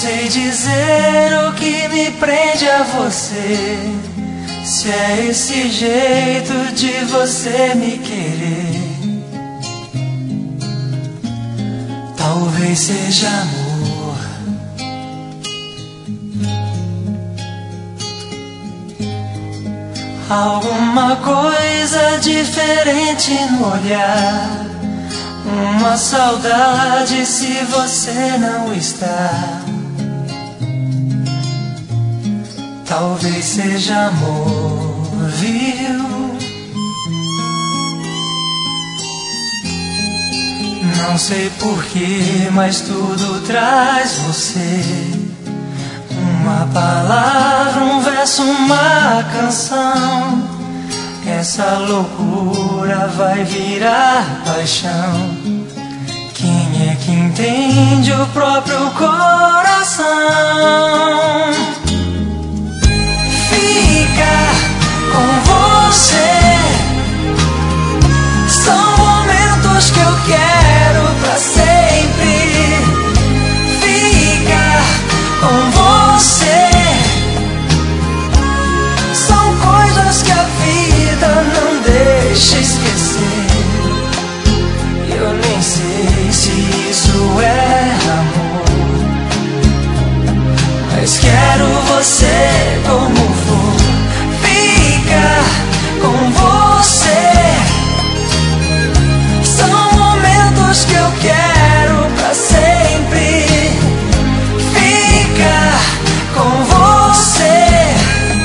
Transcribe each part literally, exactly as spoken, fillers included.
sei dizer o que me prende a você, se é esse jeito de você me querer. Talvez seja amor, alguma coisa diferente no olhar, uma saudade se você não está. Talvez seja amor, viu? Não sei porquê, mas tudo traz você. Uma palavra, um verso, uma canção. Essa loucura vai virar paixão. Quem é que entende o próprio coração? Ficar com você são momentos que eu quero pra sempre. Ficar com você são coisas que a vida não deixa esquecer. Eu nem sei se isso é amor, mas quero você como for. Ficar com você são momentos que eu quero pra sempre. Ficar com você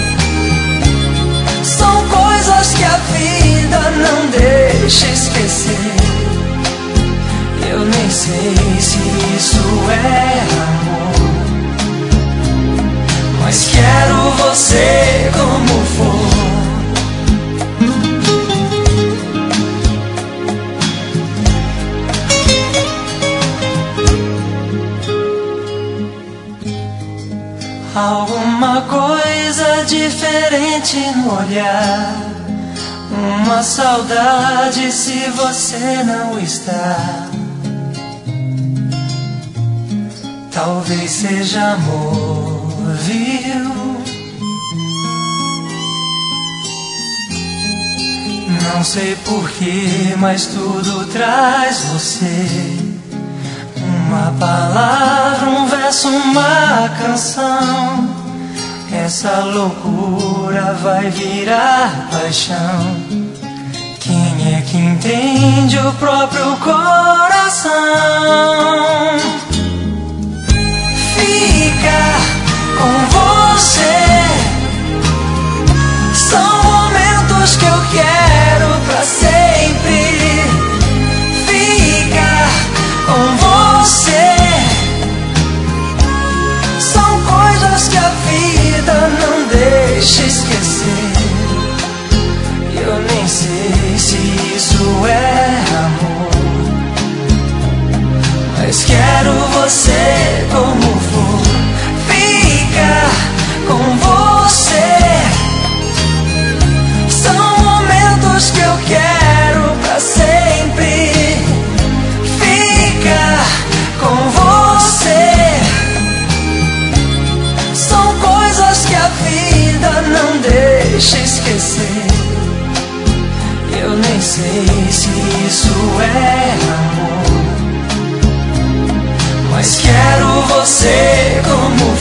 são coisas que a vida não deixa esquecer. Eu nem sei se isso é amor, mas quero você como for. Alguma coisa diferente no olhar, uma saudade se você não está. Talvez seja amor, viu? Não sei porquê, mas tudo traz você. Uma palavra, um verso, uma canção. Essa loucura vai virar paixão. Quem é que entende o próprio coração? Ficar com você são momentos que eu quero pra sempre. Ficar com você são coisas que a vida não deixa esquecer. Eu nem sei se isso é amor, mas quero você como for. Ficar com você são momentos que eu quero pra sempre. Ficar com você são coisas que a vida não deixa esquecer. Eu nem sei se isso é amor, mas quero você como